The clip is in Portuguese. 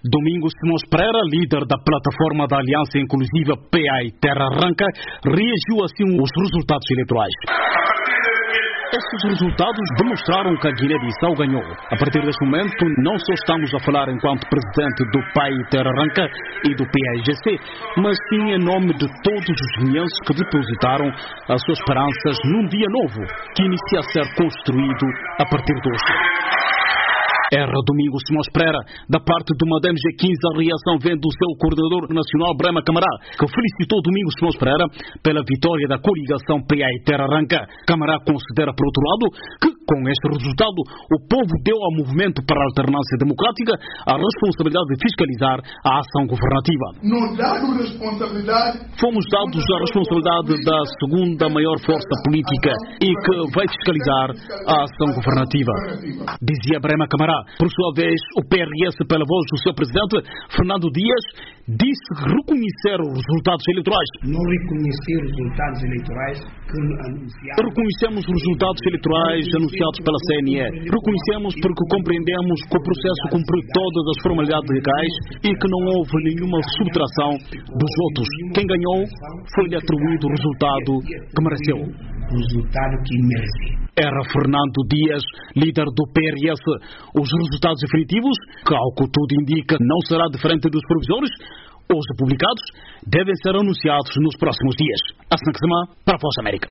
Domingos Simões Pereira, líder da plataforma da Aliança Inclusiva PAI Terra Arranca, reagiu assim aos resultados eleitorais. Estes resultados demonstraram que a Guiné-Bissau ganhou. A partir deste momento, não só estamos a falar enquanto presidente do PAI Terra Arranca e do PAIGC, mas sim em nome de todos os guineenses que depositaram as suas esperanças num dia novo, que inicia a ser construído a partir de hoje. Era Domingos Simões Pereira. Da parte do Madame G15, a reação vem do seu coordenador nacional, Brema Camará, que felicitou Domingos Simões Pereira pela vitória da coligação PAI Terra Arranca. Camará considera, por outro lado, que com este resultado o povo deu ao movimento para a alternância democrática a responsabilidade de fiscalizar a ação governativa. Fomos dados a responsabilidade da segunda maior força política e que vai fiscalizar a ação governativa, dizia Brema Camará. Por sua vez, o PRS, pela voz do seu presidente, Fernando Dias, disse reconhecer os resultados eleitorais. Não reconhecer os resultados eleitorais que anunciaram. Reconhecemos os resultados eleitorais anunciados pela CNE. Reconhecemos porque compreendemos que o processo cumpriu todas as formalidades legais e que não houve nenhuma subtração dos votos. Quem ganhou foi-lhe atribuído o resultado que mereceu. O resultado que merece. Era Fernando Dias, líder do PRS. Os resultados definitivos, que ao que tudo indica não será diferente dos provisórios, os publicados, devem ser anunciados nos próximos dias. Hassan Kazema, para a Voz América.